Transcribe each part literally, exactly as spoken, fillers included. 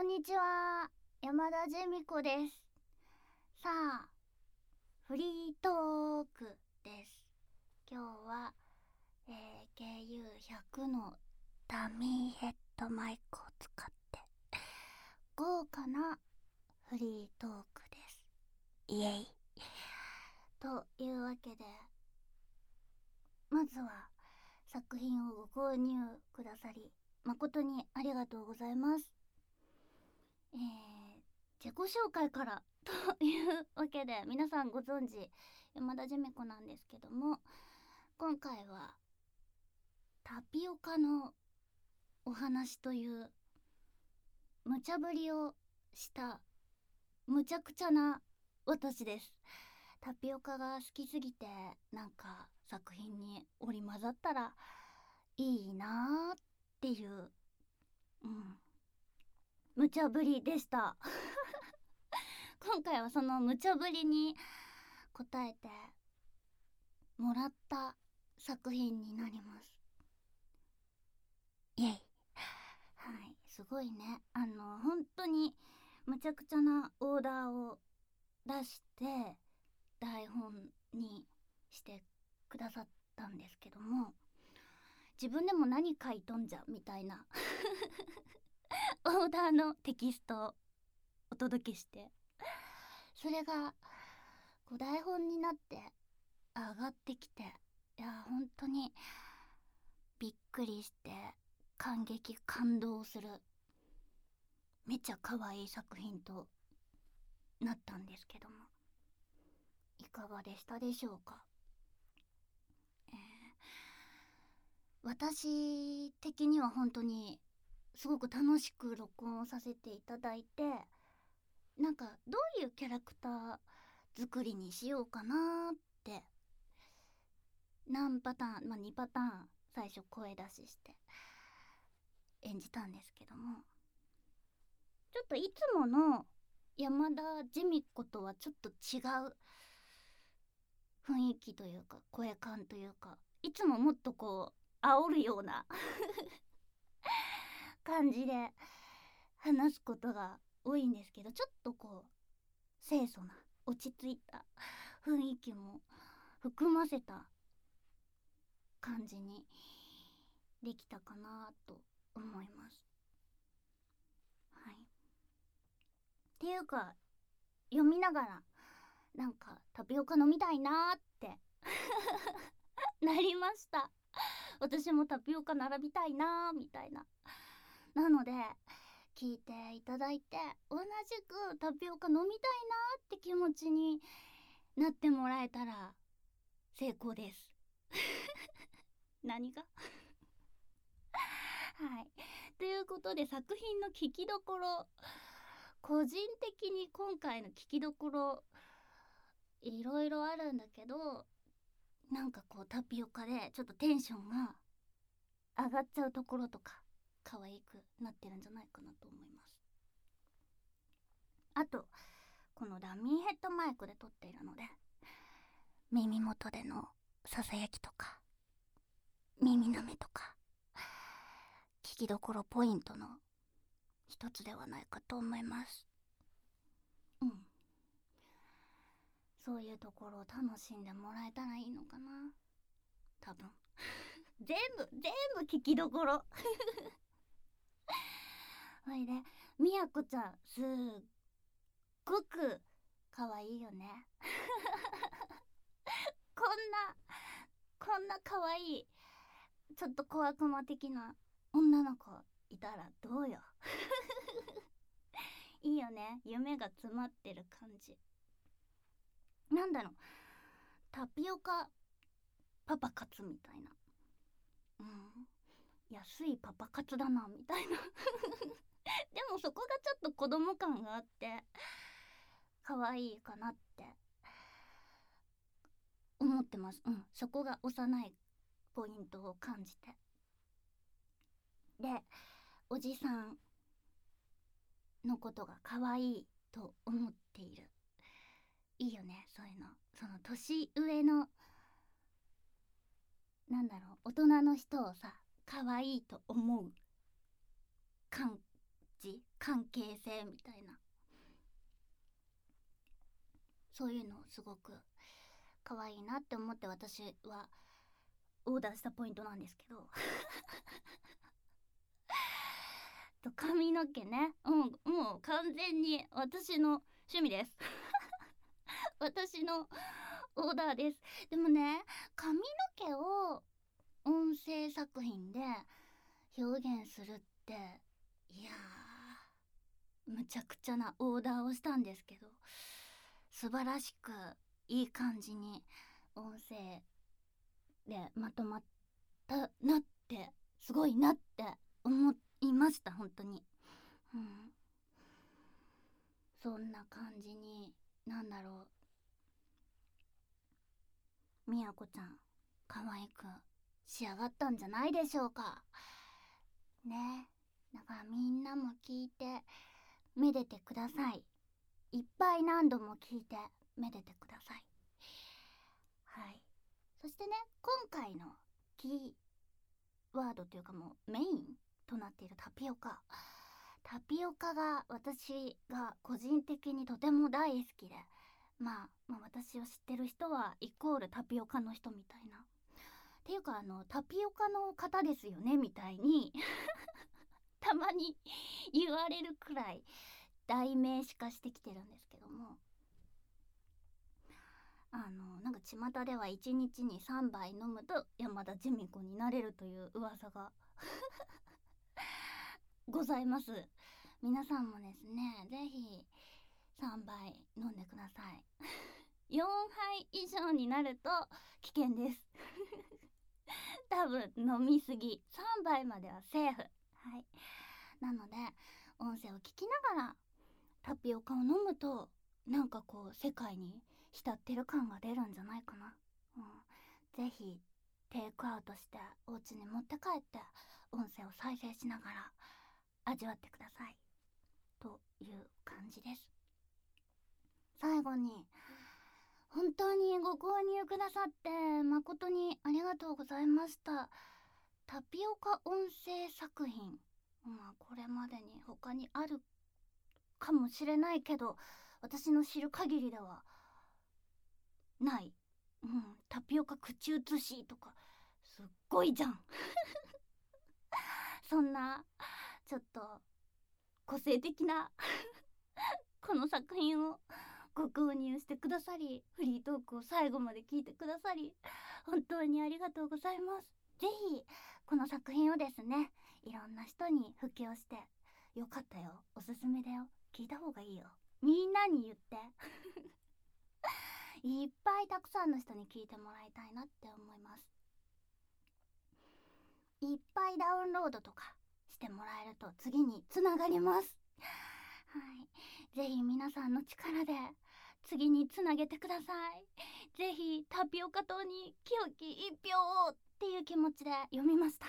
こんにちは、山田ジェミコです。さあ、フリートークです。今日は、えー、ケーユーひゃく のダミーヘッドマイクを使って豪華なフリートークです。イエイ。というわけで、まずは作品をご購入くださり誠にありがとうございます。えー、自己紹介からというわけで、皆さんご存知山田ジェミコなんですけども、今回はタピオカのお話という無茶ぶりをしたむちゃくちゃな私です。タピオカが好きすぎて、なんか作品に織り交ざったらいいなーっていう、うん、無茶ぶりでした今回はその無茶ぶりに答えてもらった作品になります。イエイ。はい、すごいね。あの本当にむちゃくちゃなオーダーを出して台本にしてくださったんですけども、自分でも何書いとんじゃみたいなオーダーのテキストをお届けして、それがこう台本になって上がってきて、いや本当にびっくりして感激感動するめちゃ可愛い作品となったんですけども、いかがでしたでしょうか。えー、私的には本当にすごく楽しく録音させていただいて、なんかどういうキャラクター作りにしようかなって何パターン、まあにパターン最初声出しして演じたんですけども、ちょっといつもの山田ジェミコとはちょっと違う雰囲気というか声感というか、いつももっとこう煽るような感じで話すことが多いんですけど、ちょっとこう清楚な落ち着いた雰囲気も含ませた感じにできたかなと思います。はい。っていうか、読みながらなんかタピオカ飲みたいなーってなりました。私もタピオカ並びたいなーみたいな。なので聞いていただいて、同じくタピオカ飲みたいなーって気持ちになってもらえたら成功です何がはい。ということで、作品の聞きどころ、個人的に今回の聞きどころいろいろあるんだけど、なんかこうタピオカでちょっとテンションが上がっちゃうところとか可愛くなってるんじゃないかなと思います。あとこのダミーヘッドマイクで撮っているので、耳元でのささやきとか耳なめとか聞きどころポイントの一つではないかと思います。うん、そういうところを楽しんでもらえたらいいのかな、多分全部全部聞きどころほいで、みやこちゃんすっごく可愛いよねこんなこんな可愛いちょっと小悪魔的な女の子いたらどうよいいよね、夢が詰まってる感じ。なんだろう、タピオカパパ活みたいな、うん、安いパパ活だなみたいなでもそこがちょっと子供感があって可愛いかなって思ってます。うん、そこが幼いポイントを感じて、でおじさんのことが可愛いと思っている。いいよね、そういうの。その年上の、なんだろう、大人の人をさ可愛いと思う感チ関係性みたいな、そういうのすごく可愛いなって思って私はオーダーしたポイントなんですけどと髪の毛ね、うん、もう完全に私の趣味です私のオーダーです。でもね、髪の毛を音声作品で表現するって、いやーむちゃくちゃなオーダーをしたんですけど、素晴らしくいい感じに音声でまとまったなって、すごいなって思いました本当に。うん、そんな感じに、なんだろう、みやこちゃん可愛く仕上がったんじゃないでしょうかね。だからみんなも聞いてめでてください。いっぱい何度も聞いてめでてください。はい。そしてね、今回のキーワードというか、もうメインとなっているタピオカ。タピオカが私が個人的にとても大好きで、まあ、まあ私を知ってる人はイコールタピオカの人みたいな。っていうか、あのタピオカの方ですよねみたいにたまに言われるくらい代名詞化してきてるんですけども、あのなんか巷ではいちにちにさんばい飲むと山田恵美子になれるという噂がございます。皆さんもですね、ぜひさんばい飲んでくださいよんはい以上になると危険です多分飲みすぎ、さんばいまではセーフ。はい。なので音声を聞きながらタピオカを飲むと、なんかこう世界に浸ってる感が出るんじゃないかな。うん、ぜひテイクアウトしてお家に持って帰って音声を再生しながら味わってくださいという感じです。最後に、本当にご購入くださって誠にありがとうございました。タピオカ音声作品、まあこれまでに他にあるかもしれないけど、私の知る限りではない。うん、タピオカ口移しとかすっごいじゃんそんなちょっと個性的なこの作品をご購入してくださり、フリートークを最後まで聞いてくださり、本当にありがとうございます。ぜひこの作品をですね、いろんな人に布教して、よかったよ、おすすめだよ、聞いた方がいいよ、みんなに言っていっぱいたくさんの人に聞いてもらいたいなって思います。いっぱいダウンロードとかしてもらえると次につながります。はい、ぜひ皆さんの力で次につなげてください。ぜひタピオカ党に清き一票をっていう気持ちで読みました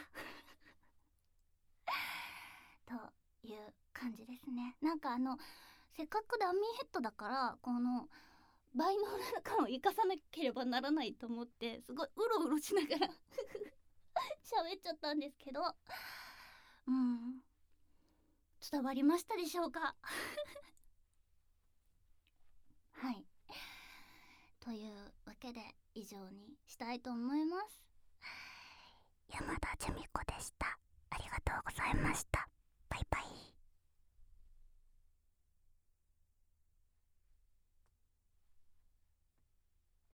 という感じですね。なんかあのせっかくダミーヘッドだからこのバイノーラル感を生かさなければならないと思って、すごいうろうろしながら喋っちゃったんですけど、うん、伝わりましたでしょうかはい、というわけで以上にしたいと思います。